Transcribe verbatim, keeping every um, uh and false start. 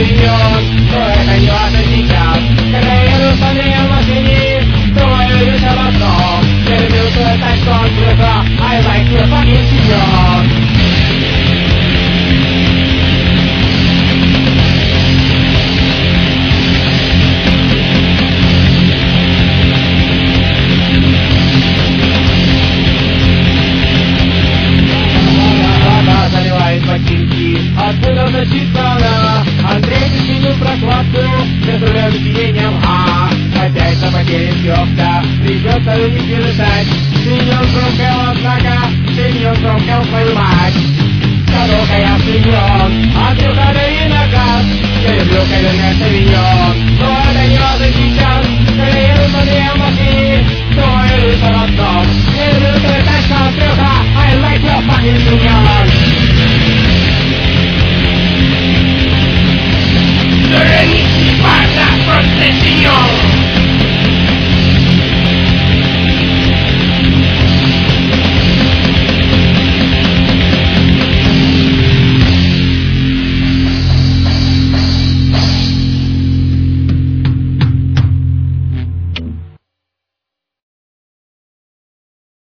Совиньон, но это не важно сейчас. Когда я еду с Андреем в машине, думаю лишь об одном. Я люблю свой тачкон, брюха, I like your fucking сеньор. Откуда значится она? Андрей не сменил прокладку, без руля сиденьем, а опять на потере съемка, придется любить и летать. Сеньор громкого, однако, сеньор громкого, твою мать. Кадока я сеньор, Андрюха, дави на газ. Я люблю каверный Совиньон, но это не важно сейчас.